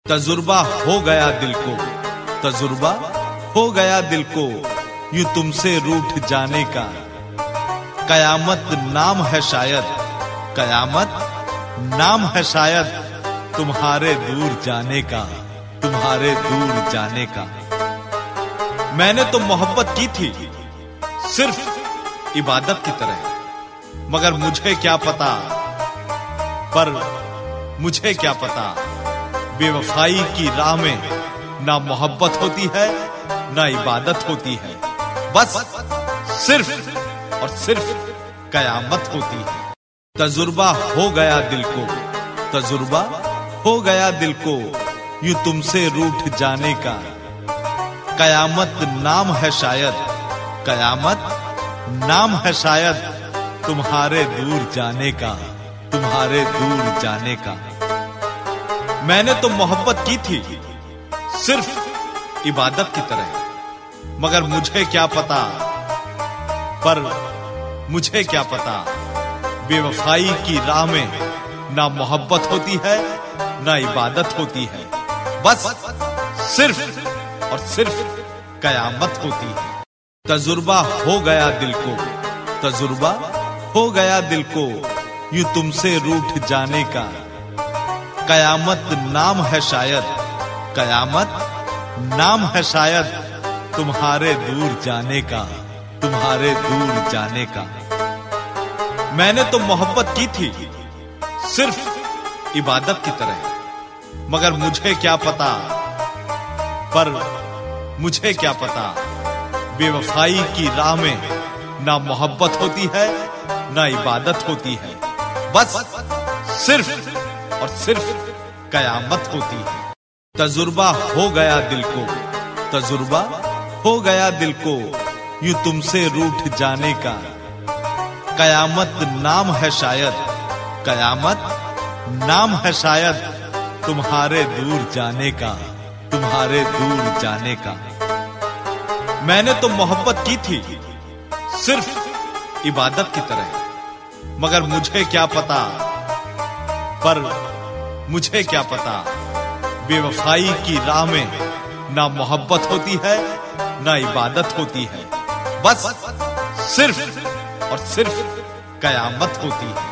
तजुर्बा हो गया दिल को, तजुर्बा हो गया दिल को यूं तुमसे रूठ जाने का। कयामत नाम है शायद, कयामत नाम है शायद तुम्हारे दूर जाने का, तुम्हारे दूर जाने का। मैंने तो मोहब्बत की थी सिर्फ इबादत की तरह, मगर मुझे क्या पता, पर मुझे क्या पता बेवफाई की राह में ना मोहब्बत होती है ना इबादत होती है, बस सिर्फ और सिर्फ कयामत होती है। तजुर्बा हो गया दिल को, तजुर्बा हो गया दिल को यूं तुमसे रूठ जाने का। कयामत नाम है शायद, कयामत नाम है शायद तुम्हारे दूर जाने का, तुम्हारे दूर जाने का। मैंने तो मोहब्बत की थी सिर्फ इबादत की तरह, मगर मुझे क्या पता, पर मुझे क्या पता बेवफाई की राह में ना मोहब्बत होती है ना इबादत होती है, बस सिर्फ और सिर्फ कयामत होती है। तजुर्बा हो गया दिल को, तजुर्बा हो गया दिल को यूं तुमसे रूठ जाने का। कयामत नाम है शायद, कयामत नाम है शायद तुम्हारे दूर जाने का, तुम्हारे दूर जाने का। मैंने तो मोहब्बत की थी सिर्फ इबादत की तरह, मगर मुझे क्या पता, पर मुझे क्या पता बेवफाई की राह में ना मोहब्बत होती है ना इबादत होती है, बस सिर्फ और सिर्फ कयामत होती है। तजुर्बा हो गया दिल को, तजुर्बा हो गया दिल को यूं तुमसे रूठ जाने का। कयामत नाम है शायद, कयामत नाम है शायद तुम्हारे दूर जाने का, तुम्हारे दूर जाने का। मैंने तो मोहब्बत की थी सिर्फ इबादत की तरह, मगर मुझे क्या पता, पर मुझे क्या पता बेवफाई की राह में ना मोहब्बत होती है ना इबादत होती है, बस सिर्फ और सिर्फ कयामत होती है।